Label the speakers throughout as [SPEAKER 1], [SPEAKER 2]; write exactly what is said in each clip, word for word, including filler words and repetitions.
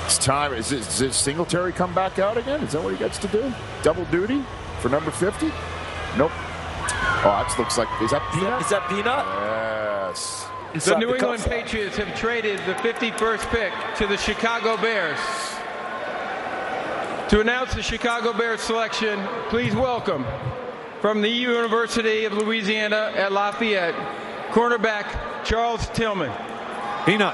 [SPEAKER 1] It's time. Is it, is it Singletary come back out again? Is that what he gets to do? Double duty for number fifty? Nope. Oh, that looks like, is that Peanut?
[SPEAKER 2] Is that Peanut?
[SPEAKER 1] Yes.
[SPEAKER 3] The New England Patriots have traded the fifty-first pick to the Chicago Bears. To announce the Chicago Bears selection, please welcome, from the University of Louisiana at Lafayette, cornerback Charles Tillman.
[SPEAKER 4] Peanut.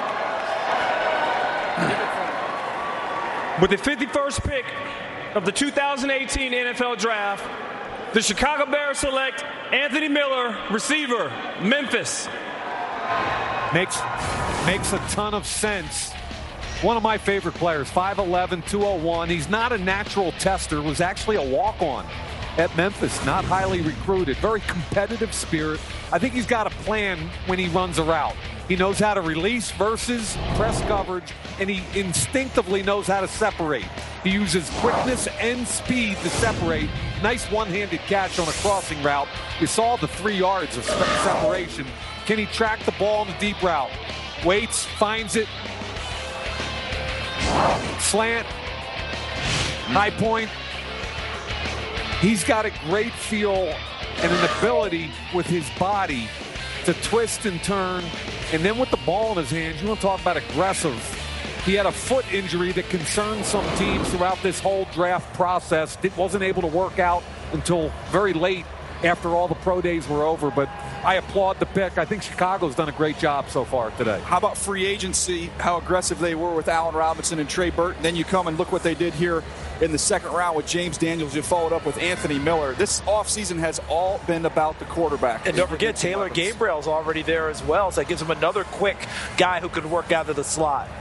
[SPEAKER 4] With the fifty-first pick of the two thousand eighteen N F L Draft, the Chicago Bears select Anthony Miller, receiver, Memphis.
[SPEAKER 5] Makes, makes a ton of sense. One of my favorite players, five eleven, two oh one. He's not a natural tester, was actually a walk-on at Memphis, not highly recruited. Very competitive spirit. I think he's got a plan when he runs a route. He knows how to release versus press coverage, and he instinctively knows how to separate. He uses quickness and speed to separate. Nice one-handed catch on a crossing route. You saw the three yards of separation. Can he track the ball in the deep route? Waits, finds it. Slant. High point. He's got a great feel and an ability with his body to twist and turn. And then with the ball in his hands, you want to talk about aggressive. He had a foot injury that concerned some teams throughout this whole draft process. It wasn't able to work out until very late after all the pro days were over. But I applaud the pick. I think Chicago's done a great job so far today.
[SPEAKER 6] How about free agency, how aggressive they were with Allen Robinson and Trey Burton. Then you come and look what they did here in the second round with James Daniels. You followed up with Anthony Miller. This offseason has all been about the quarterback.
[SPEAKER 2] And don't forget, Taylor Gabriel's already there as well, so that gives him another quick guy who could work out of the slot.